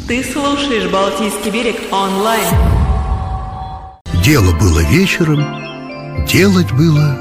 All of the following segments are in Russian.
Ты слушаешь «Балтийский берег» онлайн. Дело было вечером, делать было...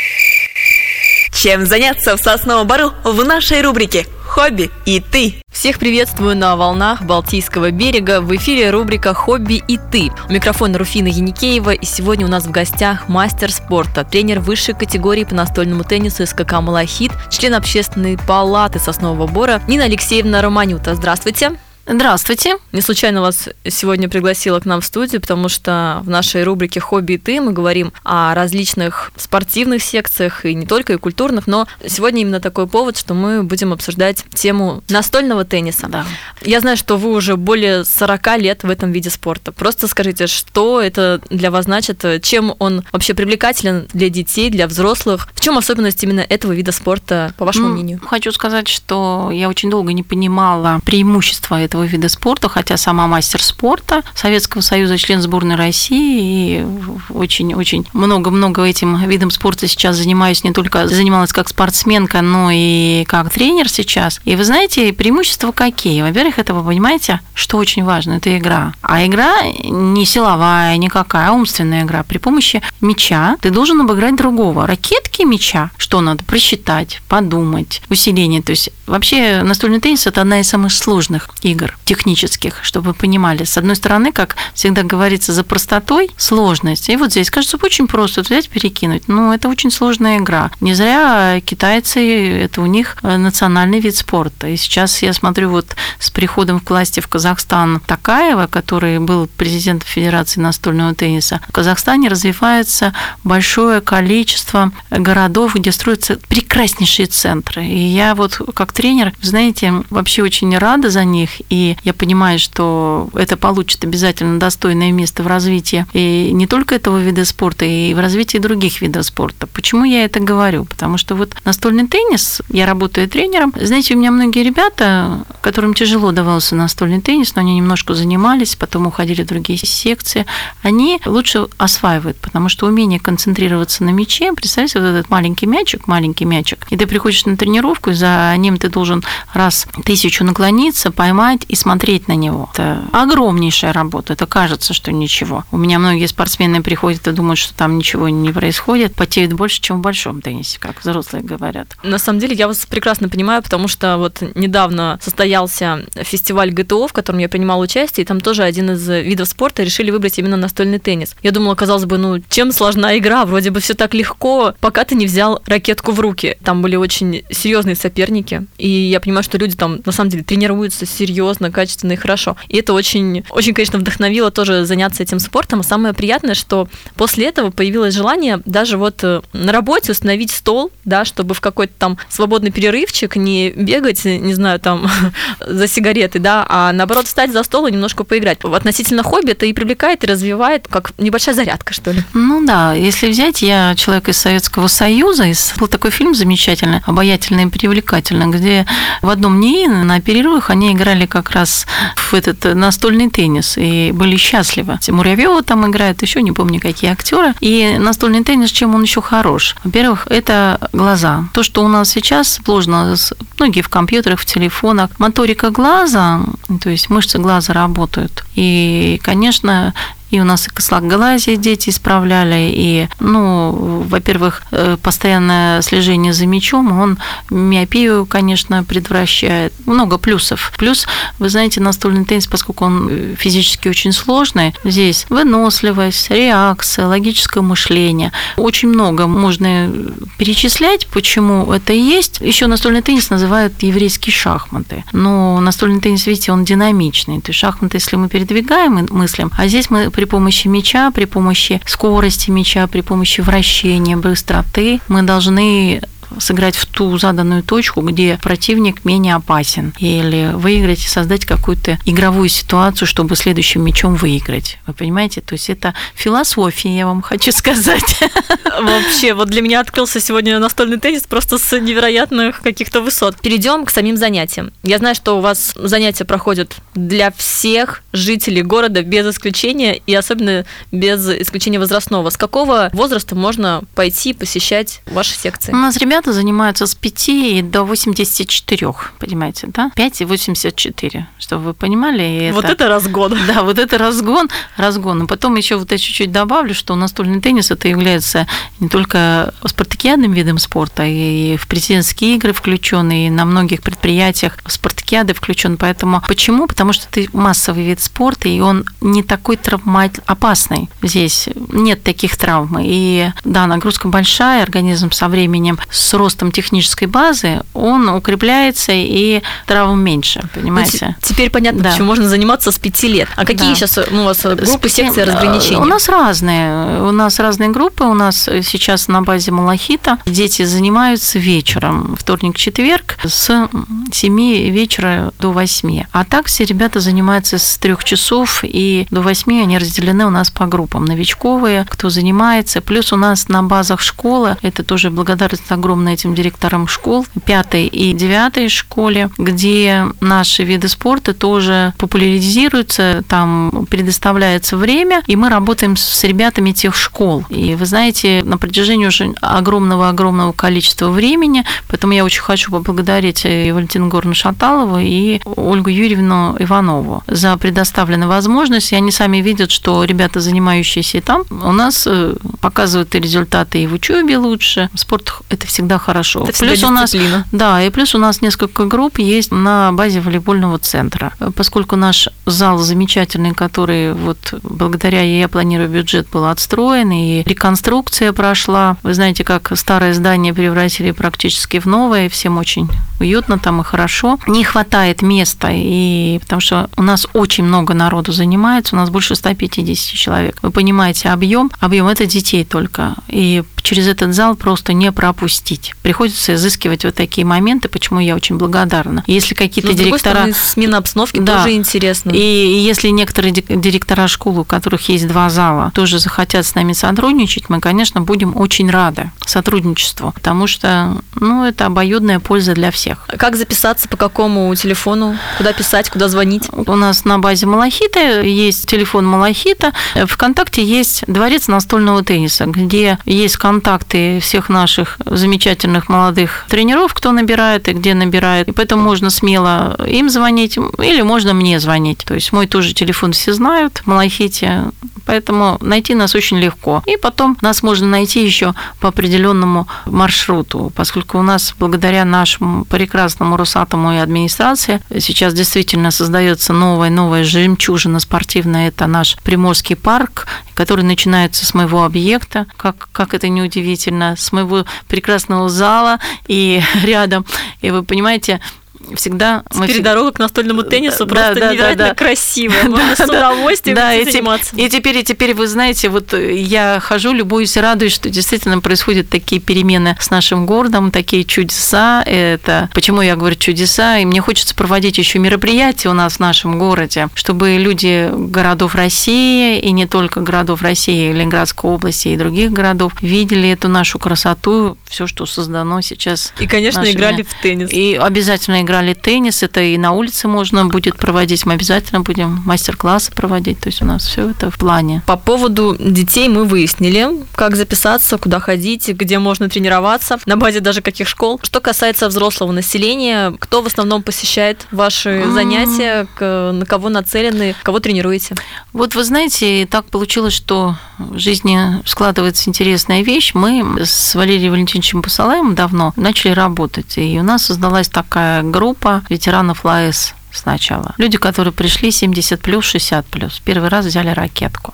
Чем заняться в Сосновом Бору в нашей рубрике «Хобби и ты». Всех приветствую на волнах Балтийского берега. В эфире рубрика «Хобби и ты». У микрофона Руфина Яникеева. И сегодня у нас в гостях мастер спорта, тренер высшей категории по настольному теннису СКК «Малахит», член общественной палаты Соснового Бора Нина Алексеевна Романюта. Здравствуйте. Здравствуйте. Не случайно вас сегодня пригласила к нам в студию, потому что в нашей рубрике «Хобби и ты» мы говорим о различных спортивных секциях, и не только, и культурных, но сегодня именно такой повод, что мы будем обсуждать тему настольного тенниса. Да. Я знаю, что вы уже более 40 лет в этом виде спорта. Просто скажите, что это для вас значит, чем он вообще привлекателен для детей, для взрослых? В чем особенность именно этого вида спорта, по вашему мнению? Хочу сказать, что я очень долго не понимала преимущества этого вида спорта, хотя сама мастер спорта Советского Союза, член сборной России, и очень-очень много этим видом спорта сейчас занимаюсь, не только занималась как спортсменка, но и как тренер сейчас. И вы знаете, преимущества какие? Во-первых, это вы понимаете, что очень важно, это игра. А игра не силовая никакая, а умственная игра. При помощи мяча ты должен обыграть другого. Ракетки мяча, что надо? Просчитать, подумать, усиление. То есть вообще настольный теннис – это одна из самых сложных игр технических, чтобы вы понимали. С одной стороны, как всегда говорится, за простотой сложность. И вот здесь, кажется, очень просто взять, перекинуть. Но это очень сложная игра. Не зря китайцы, это у них национальный вид спорта. И сейчас я смотрю вот с приходом к власти в Казахстан Такаева, который был президентом Федерации настольного тенниса, в Казахстане развивается большое количество городов, где строятся прекраснейшие центры. И я вот как тренер, знаете, вообще очень рада за них. И я понимаю, что это получит обязательно достойное место в развитии и не только этого вида спорта, и в развитии других видов спорта. Почему я это говорю? Потому что вот настольный теннис, я работаю тренером. Знаете, у меня многие ребята, которым тяжело давался настольный теннис, но они немножко занимались, потом уходили в другие секции, они лучше осваивают, потому что умение концентрироваться на мяче, представьте, вот этот маленький мячик, и ты приходишь на тренировку, и за ним ты должен раз 1000 наклониться, поймать и смотреть на него. Это огромнейшая работа. Это кажется, что ничего. У меня многие спортсмены приходят и думают, что там ничего не происходит, потеют больше, чем в большом теннисе, как взрослые говорят. На самом деле я вас прекрасно понимаю, потому что вот недавно состоялся фестиваль ГТО, в котором я принимала участие, и там тоже один из видов спорта решили выбрать именно настольный теннис. Я думала, казалось бы, чем сложна игра? Вроде бы все так легко, пока ты не взял ракетку в руки. Там были очень серьезные соперники, и я понимаю, что люди там на самом деле тренируются серьезно, качественно и хорошо. И это очень, конечно, вдохновило тоже заняться этим спортом. А самое приятное, что после этого появилось желание даже вот на работе установить стол, да, чтобы в какой-то там свободный перерывчик не бегать, не знаю, там за сигаретой, да, а наоборот встать за стол и немножко поиграть. Относительно хобби это и привлекает, и развивает, как небольшая зарядка, что ли. Ну да, если взять, я человек из Советского Союза, был такой фильм замечательный, обаятельный и привлекательный, где в одном НИИ на перерывах они играли как раз в этот настольный теннис и были счастливы. Муравьева там играет, еще не помню, какие актеры. И настольный теннис, чем он еще хорош? Во-первых, это глаза. То, что у нас сейчас сложно, многие в компьютерах, в телефонах, моторика глаза, то есть мышцы глаза работают. И, конечно, и у нас и косоглазие дети исправляли, и, во-первых, постоянное слежение за мячом, он миопию, конечно, предотвращает. Много плюсов. Плюс, вы знаете, настольный теннис, поскольку он физически очень сложный, здесь выносливость, реакция, логическое мышление. Очень много можно перечислять, почему это есть. Еще настольный теннис называют еврейские шахматы. Но настольный теннис, видите, он динамичный. То есть шахматы, если мы передвигаем и мыслим, а здесь мы при помощи мяча, при помощи скорости мяча, при помощи вращения, быстроты мы должны сыграть в ту заданную точку, где противник менее опасен, или выиграть и создать какую-то игровую ситуацию, чтобы следующим мячом выиграть. Вы понимаете? То есть это философия, я вам хочу сказать. Вообще, вот для меня открылся сегодня настольный теннис просто с невероятных каких-то высот. Перейдем к самим занятиям. Я знаю, что у вас занятия проходят для всех жителей города без исключения, и особенно без исключения возрастного. С какого возраста можно пойти посещать ваши секции? У нас ребята ребята занимаются с 5 до 84, понимаете, да? 5 и 84, чтобы вы понимали. И Вот это разгон. Да, вот это разгон. И потом еще вот я чуть-чуть добавлю, что настольный теннис это является не только спартакиадным видом спорта, и в президентские игры включен, и на многих предприятиях спартакиады включен. Поэтому почему? Потому что это массовый вид спорта, и он не такой опасный. Здесь нет таких травм. И да, нагрузка большая, организм со временем, с ростом технической базы, он укрепляется, и травм меньше, понимаете? Теперь понятно, Да. почему можно заниматься с 5 лет. А какие сейчас у вас группы, секции, разграничения? У нас разные группы. У нас сейчас на базе Малахита дети занимаются вечером, вторник-четверг, с 7 вечера до 8. А так все ребята занимаются с 3 часов и до 8. Они разделены у нас по группам. Новичковые, кто занимается. Плюс у нас на базах школы, это тоже благодарность огромная этим директорам школ, 5 и 9 школе, где наши виды спорта тоже популяризируются, там предоставляется время, и мы работаем с ребятами тех школ. И вы знаете, на протяжении уже огромного количества времени, поэтому я очень хочу поблагодарить и Валентину Егоровну Шаталову, и Ольгу Юрьевну Иванову за предоставленную возможность. И они сами видят, что ребята, занимающиеся и там, у нас показывают и результаты и в учебе лучше. Спорт – это всегда хорошо. Это всегда дисциплина. Да, и плюс у нас несколько групп есть на базе волейбольного центра. Поскольку наш зал замечательный, который вот благодаря ей, я планирую, бюджет был отстроен, и реконструкция прошла. Вы знаете, как старое здание превратили практически в новое, всем очень уютно там и хорошо. Не хватает места, и потому что у нас очень много народу занимается, у нас больше 150 человек. Вы понимаете, объем это детей только. И через этот зал просто не пропустить. Приходится изыскивать вот такие моменты, почему я очень благодарна. Если какие-то директора... смена обстановки тоже интересно. И если некоторые директора школ, у которых есть 2 зала, тоже захотят с нами сотрудничать, мы, конечно, будем очень рады сотрудничеству, потому что, это обоюдная польза для всех. Как записаться, по какому телефону, куда писать, куда звонить? У нас на базе Малахита есть телефон Малахита, ВКонтакте есть дворец настольного тенниса, где есть контакты всех наших замечательных молодых тренеров, кто набирает и где набирает. И поэтому можно смело им звонить или можно мне звонить. То есть мой тоже телефон все знают в Малахите, поэтому найти нас очень легко. И потом нас можно найти еще по определенному маршруту, поскольку у нас благодаря нашему прекрасному Росатому и администрации сейчас действительно создается новая жемчужина спортивная. Это наш Приморский парк, который начинается с моего объекта, как это не удивительно, с моего прекрасного зала и рядом. И вы понимаете, всегда... Теперь дорога к настольному теннису просто невероятно красивая. Можно с удовольствием заниматься. И теперь, вы знаете, вот я хожу, любуюсь и радуюсь, что действительно происходят такие перемены с нашим городом, такие чудеса. Это почему я говорю чудеса, и мне хочется проводить еще мероприятия у нас в нашем городе, чтобы люди городов России, и не только городов России, Ленинградской области и других городов, видели эту нашу красоту, все, что создано сейчас. И, конечно, играли в теннис. И обязательно играли теннис, это и на улице можно будет проводить, мы обязательно будем мастер-классы проводить, то есть у нас все это в плане. По поводу детей мы выяснили, как записаться, куда ходить, где можно тренироваться, на базе даже каких школ. Что касается взрослого населения, кто в основном посещает ваши занятия, на кого нацелены, кого тренируете? Вот вы знаете, так получилось, что в жизни складывается интересная вещь. Мы с Валерием Валентиновичем Басалаевым давно начали работать, и у нас создалась такая группа ветеранов ЛАЭС сначала. Люди, которые пришли 70+, 60+. Первый раз взяли ракетку.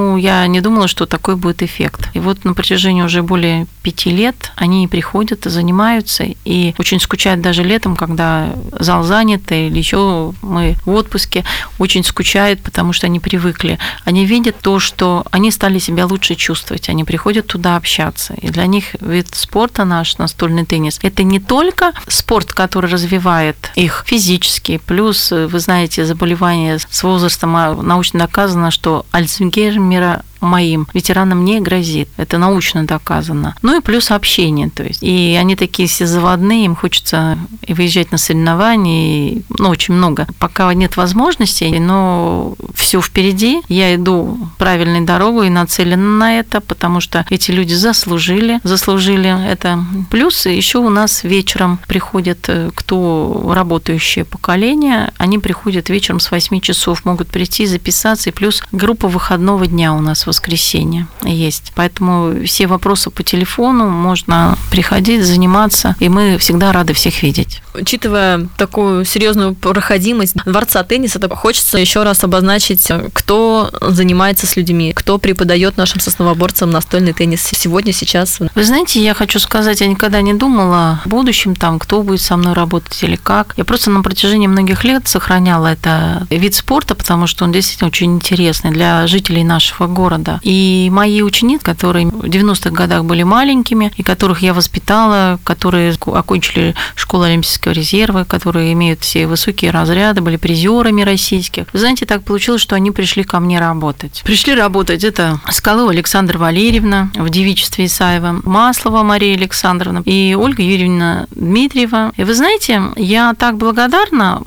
Я не думала, что такой будет эффект. И вот на протяжении уже более 5 лет они приходят и занимаются, и очень скучают даже летом, когда зал занят, или еще мы в отпуске, очень скучают, потому что они привыкли. Они видят то, что они стали себя лучше чувствовать, они приходят туда общаться. И для них вид спорта наш, настольный теннис, это не только спорт, который развивает их физически, плюс, вы знаете, заболевания с возрастом, научно доказано, что Альцгеймера моим ветеранам не грозит. Это научно доказано. Ну и плюс общение, то есть. И они такие все заводные, им хочется и выезжать на соревнования, и, очень много. Пока нет возможностей, но все впереди. Я иду правильной дорогой и нацелена на это, потому что эти люди заслужили это. Плюс еще у нас вечером приходят, кто работающее поколение, они приходят вечером с 8 часов, могут прийти, записаться, и плюс группа выходного дня у нас в воскресенье есть. Поэтому все вопросы по телефону, можно приходить, заниматься, и мы всегда рады всех видеть. Учитывая такую серьезную проходимость дворца тенниса, то хочется еще раз обозначить, кто занимается с людьми, кто преподает нашим сосновоборцам настольный теннис сегодня, сейчас. Вы знаете, я хочу сказать, я никогда не думала в будущем, кто будет со мной работать или как. Я просто на протяжении многих лет сохраняла это вид спорта, потому что он действительно очень интересный для жителей нашего города. И мои ученицы, которые в 90-х годах были маленькими, и которых я воспитала, которые окончили школу Олимпийского резерва, которые имеют все высокие разряды, были призерами российских. Вы знаете, так получилось, что они пришли ко мне работать. Пришли работать это Скалова Александра Валерьевна в девичестве Исаева, Маслова Мария Александровна и Ольга Юрьевна Дмитриева. И вы знаете, я так благодарна,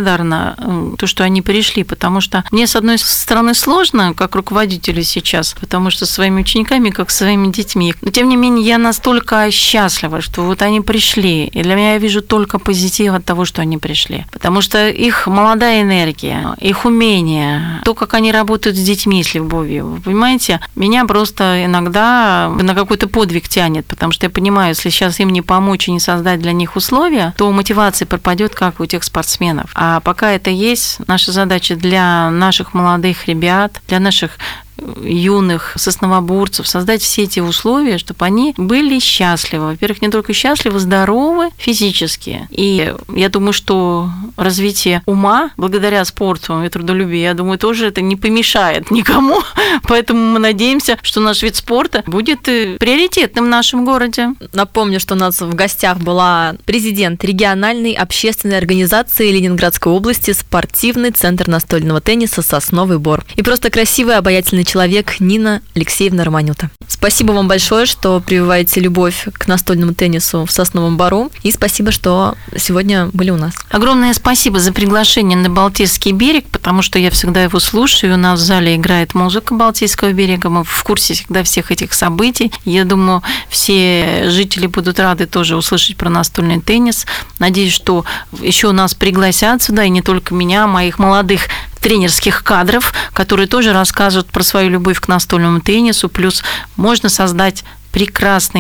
то, что они пришли, потому что мне, с одной стороны, сложно, как руководителю сейчас, потому что со своими учениками, как со своими детьми. Но, тем не менее, я настолько счастлива, что вот они пришли. И для меня я вижу только позитив от того, что они пришли. Потому что их молодая энергия, их умение, то, как они работают с детьми, с любовью. Вы понимаете, меня просто иногда на какой-то подвиг тянет, потому что я понимаю, если сейчас им не помочь и не создать для них условия, то мотивация пропадет, как у тех спортсменов. А пока это есть, наша задача для наших молодых ребят, для наших юных сосновоборцев, создать все эти условия, чтобы они были счастливы. Во-первых, не только счастливы, здоровы физически. И я думаю, что развитие ума благодаря спорту и трудолюбию, я думаю, тоже это не помешает никому. Поэтому мы надеемся, что наш вид спорта будет приоритетным в нашем городе. Напомню, что у нас в гостях была президент региональной общественной организации Ленинградской области «Спортивный центр настольного тенниса «Сосновый Бор». И просто красивый, обаятельный человек Нина Алексеевна Романюта. Спасибо вам большое, что прививаете любовь к настольному теннису в Сосновом Бору. И спасибо, что сегодня были у нас. Огромное спасибо за приглашение на Балтийский берег, потому что я всегда его слушаю. У нас в зале играет музыка Балтийского берега. Мы в курсе всегда всех этих событий. Я думаю, все жители будут рады тоже услышать про настольный теннис. Надеюсь, что еще нас пригласят сюда, и не только меня, а моих молодых тренерских кадров, которые тоже рассказывают про свою любовь к настольному теннису. Плюс можно создать прекрасные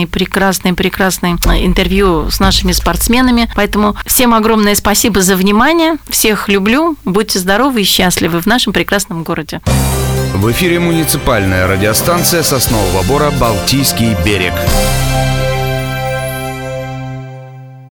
интервью с нашими спортсменами. Поэтому всем огромное спасибо за внимание. Всех люблю. Будьте здоровы и счастливы в нашем прекрасном городе. В эфире муниципальная радиостанция Соснового Бора «Балтийский берег».